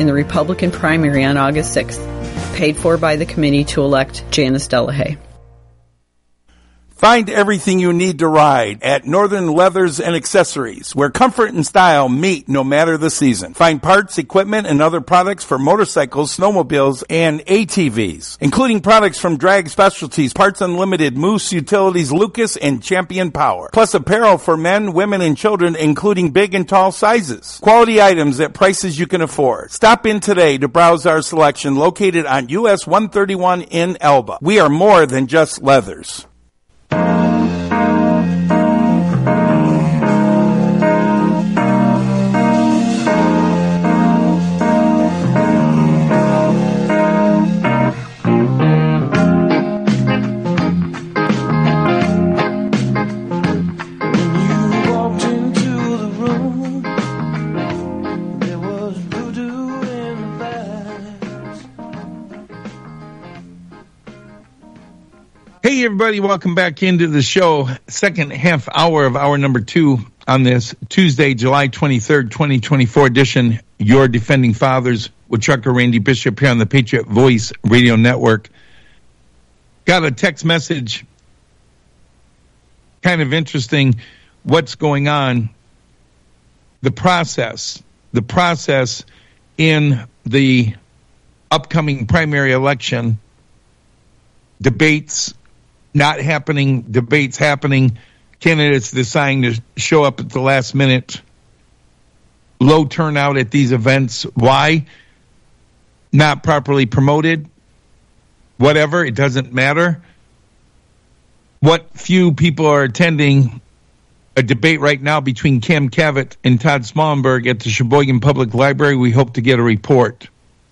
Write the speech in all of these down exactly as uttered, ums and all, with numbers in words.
in the Republican primary on August sixth, paid for by the committee to elect Janice Delahaye. Find everything you need to ride at Northern Leathers and Accessories, where comfort and style meet no matter the season. Find parts, equipment, and other products for motorcycles, snowmobiles, and A T Vs, including products from Drag Specialties, Parts Unlimited, Moose Utilities, Lucas, and Champion Power. Plus apparel for men, women, and children, including big and tall sizes. Quality items at prices you can afford. Stop in today to browse our selection located on U S one thirty-one in Elba. We are more than just leathers. Hey, everybody, welcome back into the show. Second half hour of hour number two on this Tuesday, July twenty-third, twenty twenty-four edition, Your Defending Fathers with Trucker Randy Bishop here on the Patriot Voice Radio Network. Got a text message, kind of interesting, what's going on, the process, the process in the upcoming primary election, debates not happening, debates happening, candidates deciding to show up at the last minute, low turnout at these events. Why? Not properly promoted, whatever, it doesn't matter. What few people are attending a debate right now between Cam Cavett and Todd Smallenberg at the Sheboygan Public Library. We hope to get a report.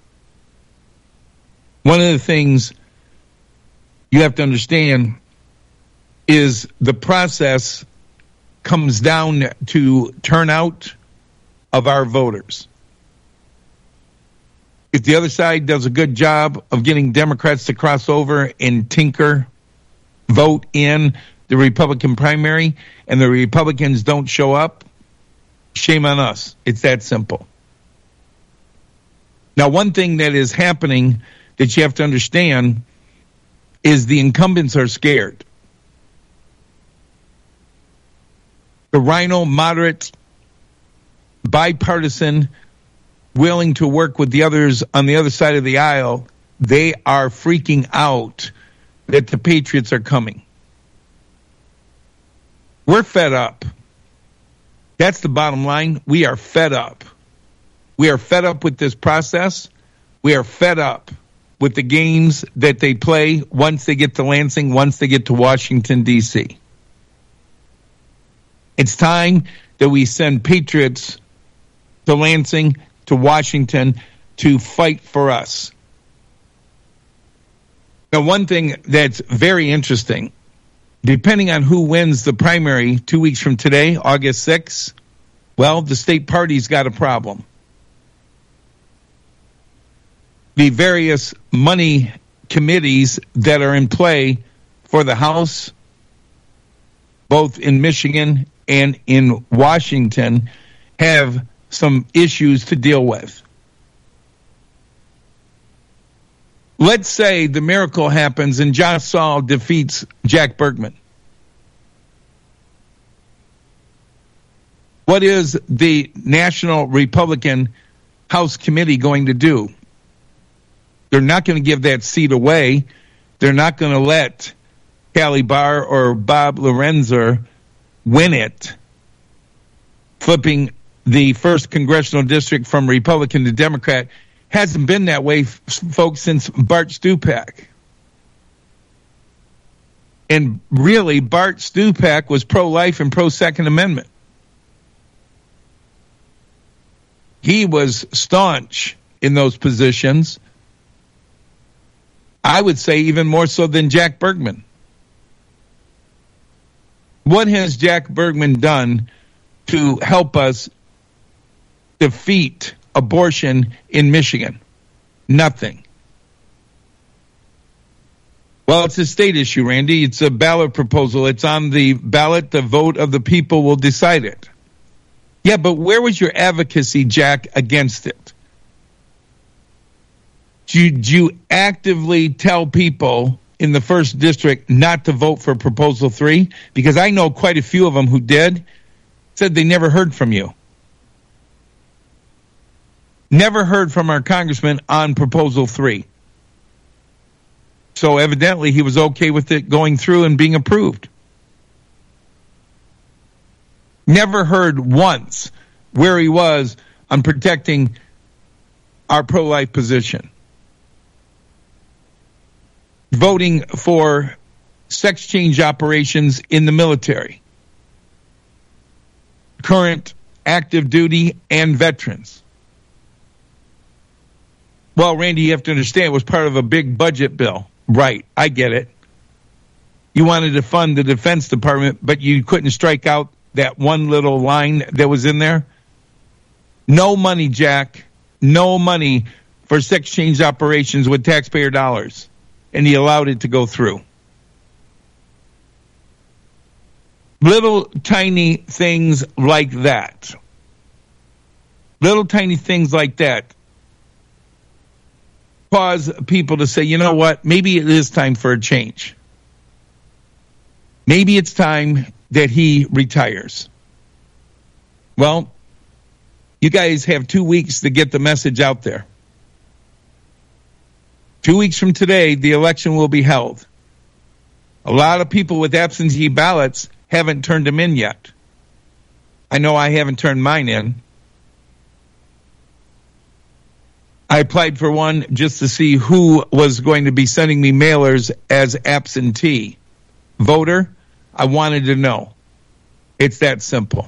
One of the things you have to understand is the process comes down to turnout of our voters. If the other side does a good job of getting Democrats to cross over and tinker, vote in the Republican primary, and the Republicans don't show up, shame on us. It's that simple. Now, one thing that is happening that you have to understand is the incumbents are scared. The Rhino, moderate, bipartisan, willing to work with the others on the other side of the aisle, they are freaking out that the Patriots are coming. We're fed up. That's the bottom line. We are fed up. We are fed up with this process. We are fed up with the games that they play once they get to Lansing, once they get to Washington, D C It's time that we send Patriots to Lansing, to Washington, to fight for us. Now, one thing that's very interesting, depending on who wins the primary two weeks from today, August sixth, well, the state party's got a problem. The various money committees that are in play for the House, both in Michigan and in Washington, have some issues to deal with. Let's say the miracle happens and Josh Saul defeats Jack Bergman. What is the National Republican House Committee going to do? They're not going to give that seat away. They're not going to let Callie Barr or Bob Lorenzer win it, flipping the first congressional district from Republican to Democrat. Hasn't been that way, folks, since Bart Stupak. And really, Bart Stupak was pro-life and pro-Second Amendment. He was staunch in those positions. I would say even more so than Jack Bergman. What has Jack Bergman done to help us defeat abortion in Michigan? Nothing. Well, it's a state issue, Randy. It's a ballot proposal. It's on the ballot. The vote of the people will decide it. Yeah, but where was your advocacy, Jack, against it? Do you, do you actively tell people in the first district not to vote for Proposal three? Because I know quite a few of them who did, said they never heard from you. Never heard from our congressman on Proposal three. So evidently he was okay with it going through and being approved. Never heard once where he was on protecting our pro-life position. Voting for sex change operations in the military. Current active duty and veterans. Well, Randy, you have to understand it was part of a big budget bill. Right, I get it. You wanted to fund the Defense Department, but you couldn't strike out that one little line that was in there. No money, Jack. No money for sex change operations with taxpayer dollars. And he allowed it to go through. Little tiny things like that. Little tiny things like that cause people to say, you know what, maybe it is time for a change. Maybe it's time that he retires. Well, you guys have two weeks to get the message out there. Two weeks from today, the election will be held. A lot of people with absentee ballots haven't turned them in yet. I know I haven't turned mine in. I applied for one just to see who was going to be sending me mailers as absentee voter. I wanted to know. It's that simple.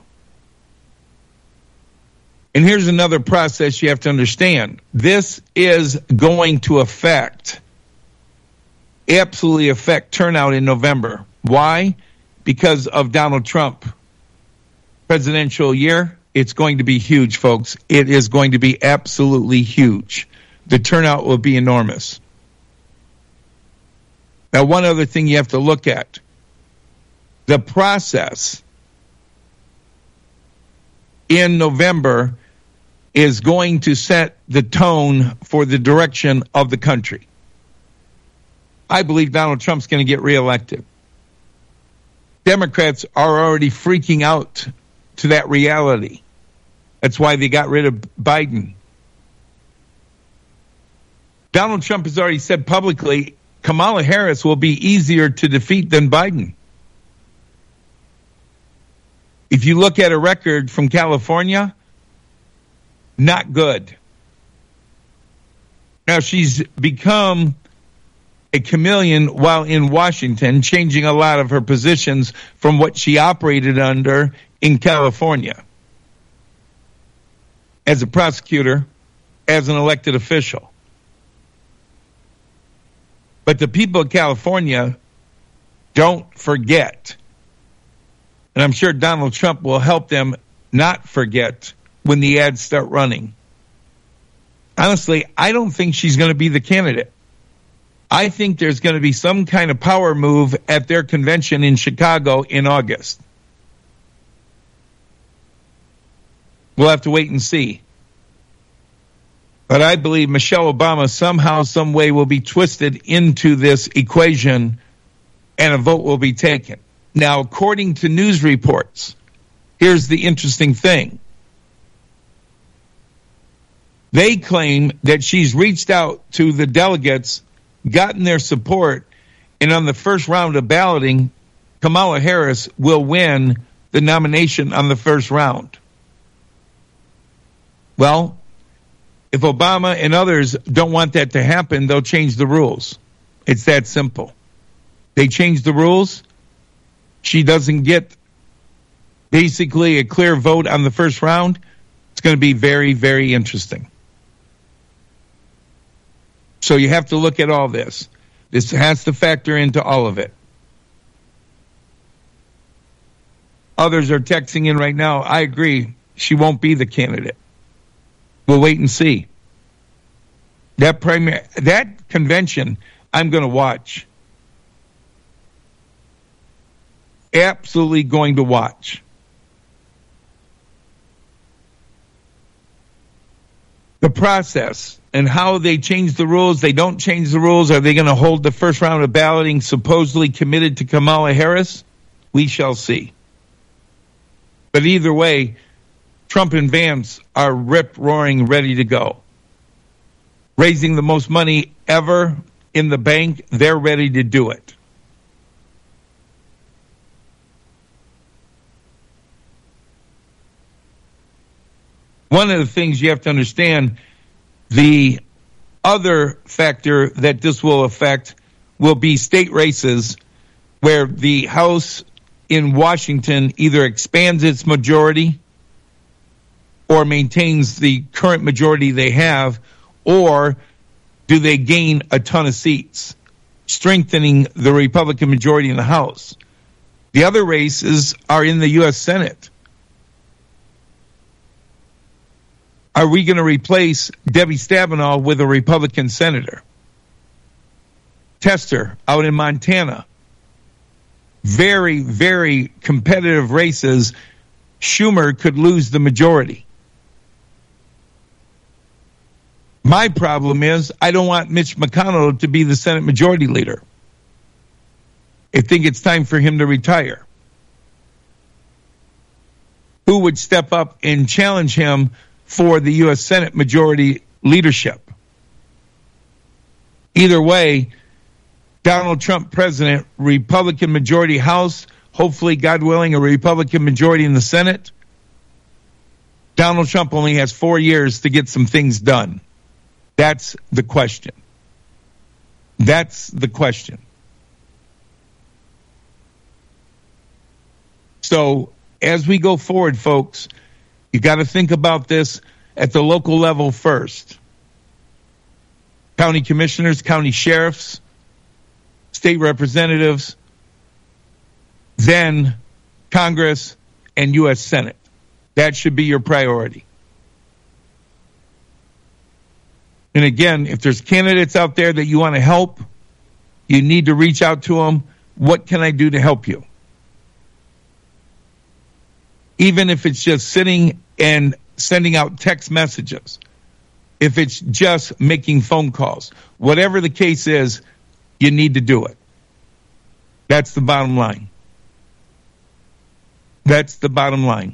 And here's another process you have to understand. This is going to affect, absolutely affect turnout in November. Why? Because of Donald Trump. Presidential year, it's going to be huge, folks. It is going to be absolutely huge. The turnout will be enormous. Now, one other thing you have to look at. The process in November is going to set the tone for the direction of the country. I believe Donald Trump's going to get reelected. Democrats are already freaking out to that reality. That's why they got rid of Biden. Donald Trump has already said publicly Kamala Harris will be easier to defeat than Biden. If you look at a record from California, not good. Now, she's become a chameleon while in Washington, changing a lot of her positions from what she operated under in California. As a prosecutor, as an elected official. But the people of California don't forget. And I'm sure Donald Trump will help them not forget when the ads start running. Honestly, I don't think she's going to be the candidate. I think there's going to be some kind of power move at their convention in Chicago in August. We'll have to wait and see. But I believe Michelle Obama somehow, some way will be twisted into this equation and a vote will be taken. Now, according to news reports, here's the interesting thing. They claim that she's reached out to the delegates, gotten their support, and on the first round of balloting, Kamala Harris will win the nomination on the first round. Well, if Obama and others don't want that to happen, they'll change the rules. It's that simple. They change the rules. She doesn't get basically a clear vote on the first round. It's going to be very, very interesting. So you have to look at all this. This has to factor into all of it. Others are texting in right now. I agree. She won't be the candidate. We'll wait and see. That primary, that convention, I'm going to watch. Absolutely going to watch. The process and how they change the rules, they don't change the rules. Are they going to hold the first round of balloting supposedly committed to Kamala Harris? We shall see. But either way, Trump and Vance are rip-roaring ready to go. Raising the most money ever in the bank, they're ready to do it. One of the things you have to understand, the other factor that this will affect will be state races where the House in Washington either expands its majority or maintains the current majority they have, or do they gain a ton of seats, strengthening the Republican majority in the House. The other races are in the U S Senate. Are we going to replace Debbie Stabenow with a Republican senator? Tester out in Montana. Very, very competitive races. Schumer could lose the majority. My problem is I don't want Mitch McConnell to be the Senate Majority Leader. I think it's time for him to retire. Who would step up and challenge him for the U S Senate Majority Leadership? Either way, Donald Trump president, Republican majority House, hopefully, God willing, a Republican majority in the Senate. Donald Trump only has four years to get some things done. That's the question. That's the question. So as we go forward, folks, you got to think about this at the local level first. County commissioners, county sheriffs, state representatives, then Congress and U S Senate. That should be your priority. And again, if there's candidates out there that you want to help, you need to reach out to them. What can I do to help you? Even if it's just sitting and sending out text messages, if it's just making phone calls, whatever the case is, you need to do it. That's the bottom line. That's the bottom line.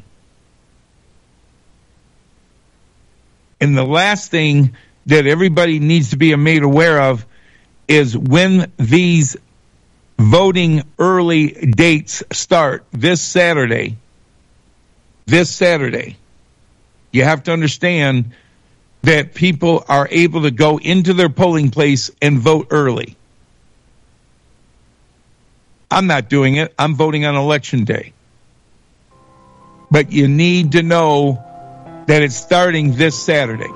And the last thing that everybody needs to be made aware of is when these voting early dates start this Saturday, this Saturday, you have to understand that people are able to go into their polling place and vote early. I'm not doing it. I'm voting on election day. But you need to know that it's starting this Saturday.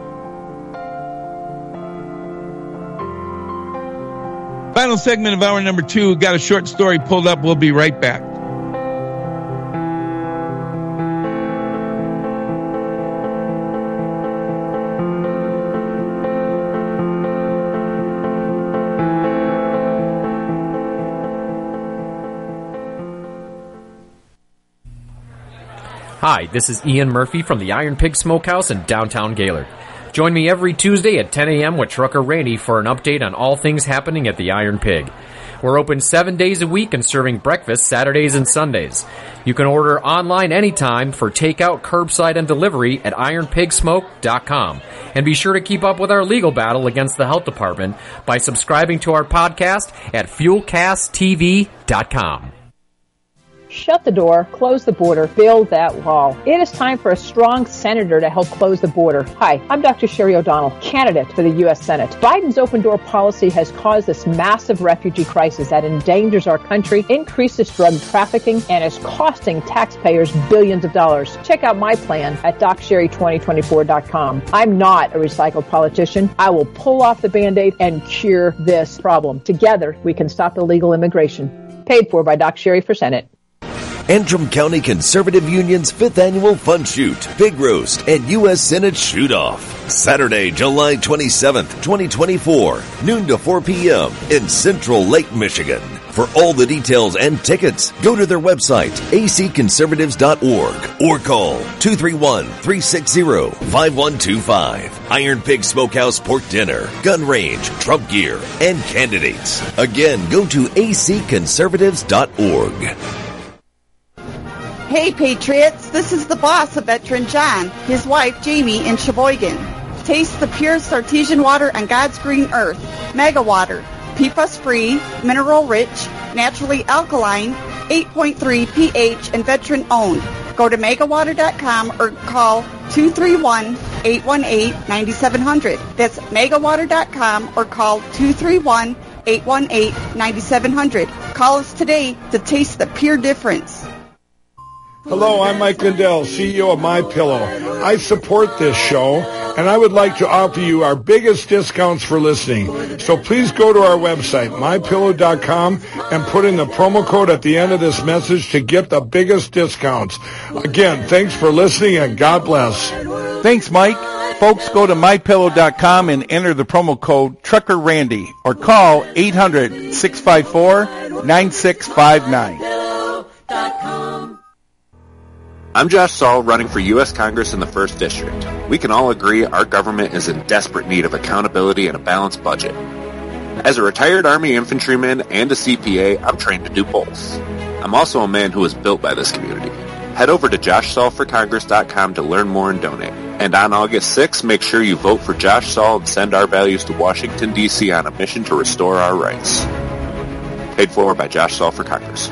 Final segment of hour number two. Got a short story pulled up. We'll be right back. Hi, this is Ian Murphy from the Iron Pig Smokehouse in downtown Gaylord. Join me every Tuesday at ten a.m. with Trucker Randy for an update on all things happening at the Iron Pig. We're open seven days a week and serving breakfast Saturdays and Sundays. You can order online anytime for takeout, curbside, and delivery at iron pig smoke dot com. And be sure to keep up with our legal battle against the health department by subscribing to our podcast at fuel cast t v dot com. Shut the door, close the border, build that wall. It is time for a strong senator to help close the border. Hi, I'm Doctor Sherry O'Donnell, candidate for the U S Senate. Biden's open door policy has caused this massive refugee crisis that endangers our country, increases drug trafficking, and is costing taxpayers billions of dollars. Check out my plan at doc sherry twenty twenty-four dot com. I'm not a recycled politician. I will pull off the Band-Aid and cure this problem. Together, we can stop illegal immigration. Paid for by Doc Sherry for Senate. Antrim County Conservative Union's fifth Annual Fun Shoot, Pig Roast, and U S Senate Shoot-Off. Saturday, July twenty-seventh, twenty twenty-four, noon to four p.m. in Central Lake, Michigan. For all the details and tickets, go to their website, a c conservatives dot org, or call two three one, three six zero, five one two five. Iron Pig Smokehouse Pork Dinner, gun range, Trump gear, and candidates. Again, go to a c conservatives dot org. Hey, Patriots, this is the boss of Veteran John, his wife Jamie in Sheboygan. Taste the purest artesian water on God's green earth, Mega Water. P F A S-free, mineral-rich, naturally alkaline, eight point three pH, and veteran-owned. Go to mega water dot com or call two three one, eight one eight, nine seven zero zero. That's mega water dot com or call two three one, eight one eight, nine seven zero zero. Call us today to taste the pure difference. Hello, I'm Mike Lindell, C E O of MyPillow. I support this show, and I would like to offer you our biggest discounts for listening. So please go to our website, my pillow dot com, and put in the promo code at the end of this message to get the biggest discounts. Again, thanks for listening, and God bless. Thanks, Mike. Folks, go to my pillow dot com and enter the promo code Trucker Randy or call eight hundred, six five four, nine six five nine. I'm Josh Saul, running for U S Congress in the first District. We can all agree our government is in desperate need of accountability and a balanced budget. As a retired Army infantryman and a C P A, I'm trained to do both. I'm also a man who was built by this community. Head over to josh saul for congress dot com to learn more and donate. And on August sixth, make sure you vote for Josh Saul and send our values to Washington, D C on a mission to restore our rights. Paid for by Josh Saul for Congress.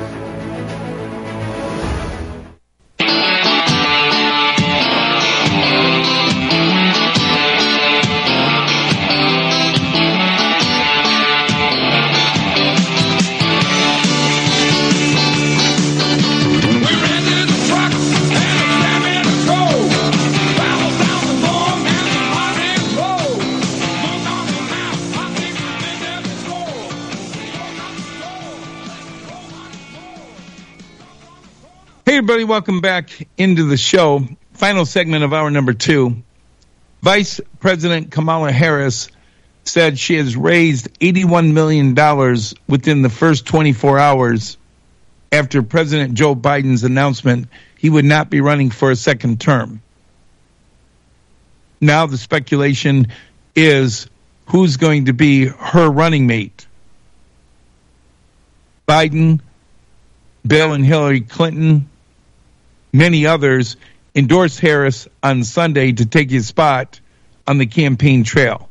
Hey, everybody, welcome back into the show. Final segment of hour number two. Vice President Kamala Harris said she has raised eighty-one million dollars within the first twenty-four hours after President Joe Biden's announcement he would not be running for a second term. Now the speculation is who's going to be her running mate. Biden, Bill and Hillary Clinton, many others endorsed Harris on Sunday to take his spot on the campaign trail.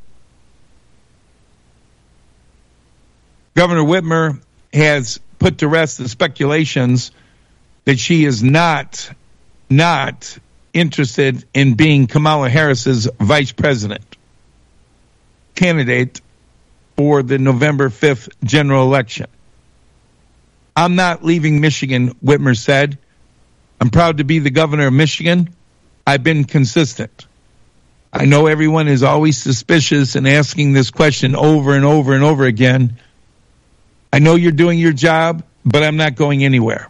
Governor Whitmer has put to rest the speculations that she is not, not interested in being Kamala Harris's vice president candidate for the November fifth general election. I'm not leaving Michigan, Whitmer said. I'm proud to be the governor of Michigan. I've been consistent. I know everyone is always suspicious and asking this question over and over and over again. I know you're doing your job, but I'm not going anywhere.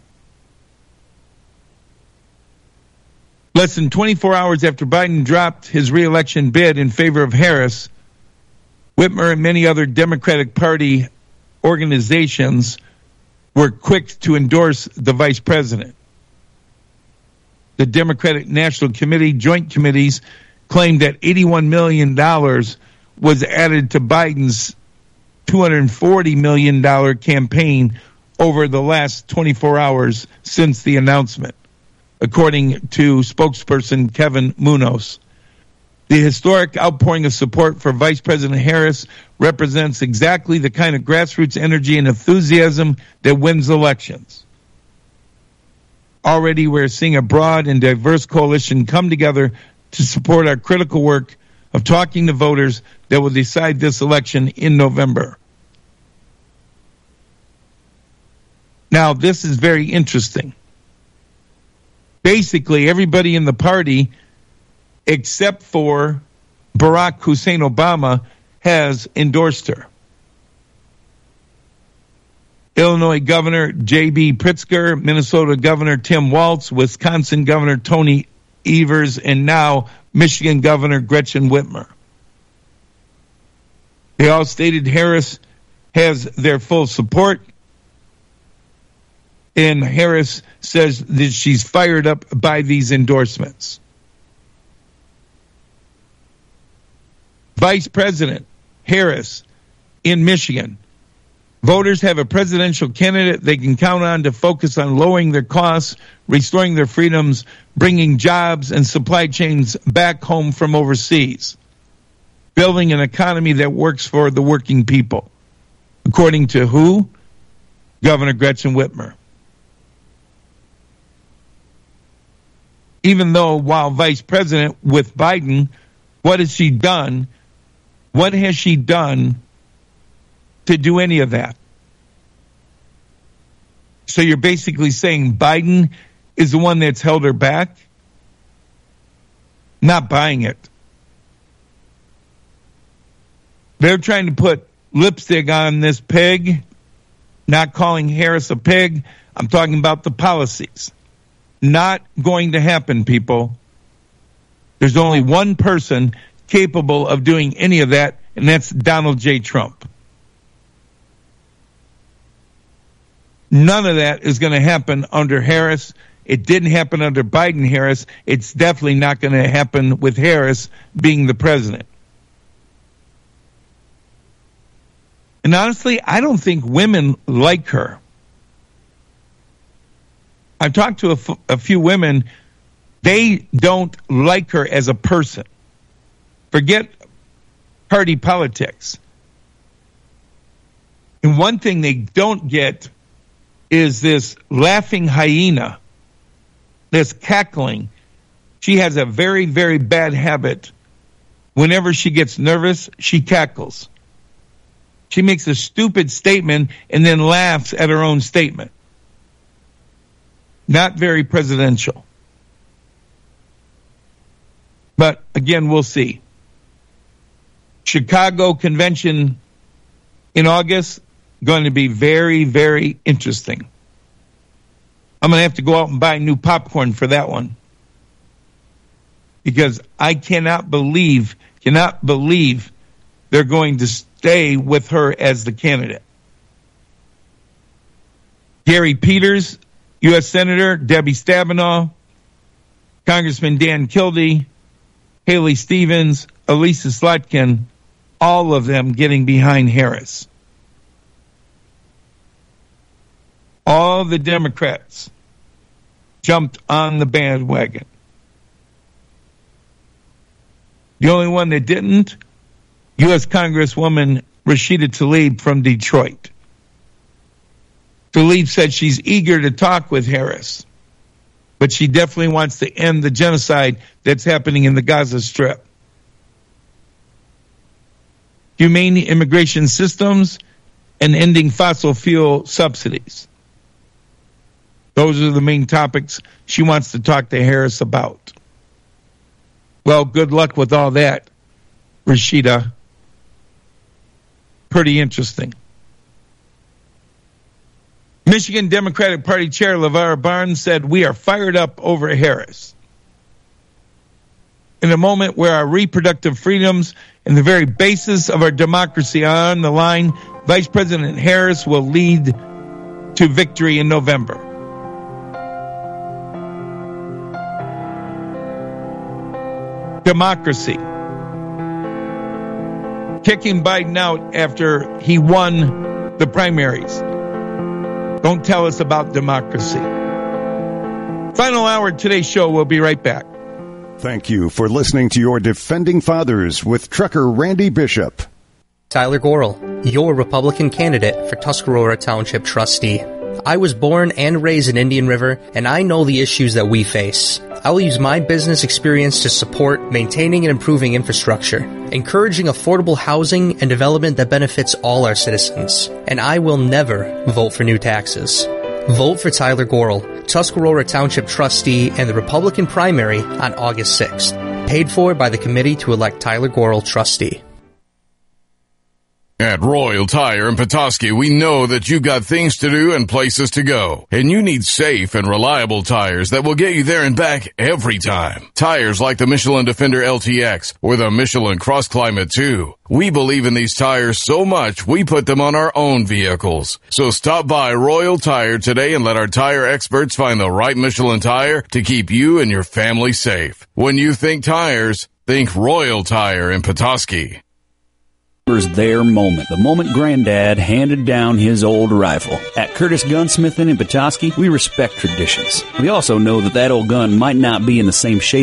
Less than twenty-four hours after Biden dropped his re-election bid in favor of Harris, Whitmer and many other Democratic Party organizations were quick to endorse the vice president. The Democratic National Committee joint committees claimed that eighty-one million dollars was added to Biden's two hundred forty million dollars campaign over the last twenty-four hours since the announcement, according to spokesperson Kevin Munoz. The historic outpouring of support for Vice President Harris represents exactly the kind of grassroots energy and enthusiasm that wins elections. Already we're seeing a broad and diverse coalition come together to support our critical work of talking to voters that will decide this election in November. Now, this is very interesting. Basically, everybody in the party, except for Barack Hussein Obama, has endorsed her. Illinois Governor J B Pritzker, Minnesota Governor Tim Walz, Wisconsin Governor Tony Evers, and now Michigan Governor Gretchen Whitmer. They all stated Harris has their full support. And Harris says that she's fired up by these endorsements. Vice President Harris in Michigan. Voters have a presidential candidate they can count on to focus on lowering their costs, restoring their freedoms, bringing jobs and supply chains back home from overseas, building an economy that works for the working people. According to who? Governor Gretchen Whitmer. Even though while vice president with Biden, what has she done? What has she done to do any of that? So you're basically saying Biden is the one that's held her back? Not buying it. They're trying to put lipstick on this pig, not calling Harris a pig. I'm talking about the policies. Not going to happen, people. There's only one person capable of doing any of that, and that's Donald J. Trump. None of that is going to happen under Harris. It didn't happen under Biden Harris. It's definitely not going to happen with Harris being the president. And honestly, I don't think women like her. I've talked to a, f- a few women. They don't like her as a person. Forget party politics. And one thing they don't get is this laughing hyena, this cackling. She has a very, very bad habit. Whenever she gets nervous, she cackles. She makes a stupid statement and then laughs at her own statement. Not very presidential. But again, we'll see. Chicago convention in August, going to be very, very interesting. I'm going to have to go out and buy new popcorn for that one. Because I cannot believe, cannot believe they're going to stay with her as the candidate. Gary Peters, U S Senator, Debbie Stabenow, Congressman Dan Kildee, Haley Stevens, Elisa Slotkin, all of them getting behind Harris. All the Democrats jumped on the bandwagon. The only one that didn't, U S Congresswoman Rashida Tlaib from Detroit. Tlaib said she's eager to talk with Harris, but she definitely wants to end the genocide that's happening in the Gaza Strip. Humane immigration systems and ending fossil fuel subsidies. Those are the main topics she wants to talk to Harris about. Well, good luck with all that, Rashida. Pretty interesting. Michigan Democratic Party Chair LeVar Barnes said, "We are fired up over Harris." In a moment where our reproductive freedoms and the very basis of our democracy are on the line, Vice President Harris will lead to victory in November. Democracy. Kicking Biden out after he won the primaries. Don't tell us about democracy. Final hour of today's show. We'll be right back. Thank you for listening to your Defending Fathers with Trucker Randy Bishop. Tyler Gorel, your Republican candidate for Tuscarora Township trustee. I was born and raised in Indian River, and I know the issues that we face. I will use my business experience to support maintaining and improving infrastructure, encouraging affordable housing and development that benefits all our citizens. And I will never vote for new taxes. Vote for Tyler Gorel, Tuscarora Township trustee, and the Republican primary on August sixth. Paid for by the committee to elect Tyler Gorel trustee. At Royal Tire in Petoskey, we know that you got things to do and places to go, and you need safe and reliable tires that will get you there and back every time. Tires like the Michelin Defender L T X or the Michelin Cross Climate two. We believe in these tires so much, we put them on our own vehicles. So stop by Royal Tire today and let our tire experts find the right Michelin tire to keep you and your family safe. When you think tires, think Royal Tire in Petoskey. Their moment, the moment Granddad handed down his old rifle. At Curtis Gunsmithing in Petoskey, we respect traditions. We also know that that old gun might not be in the same shape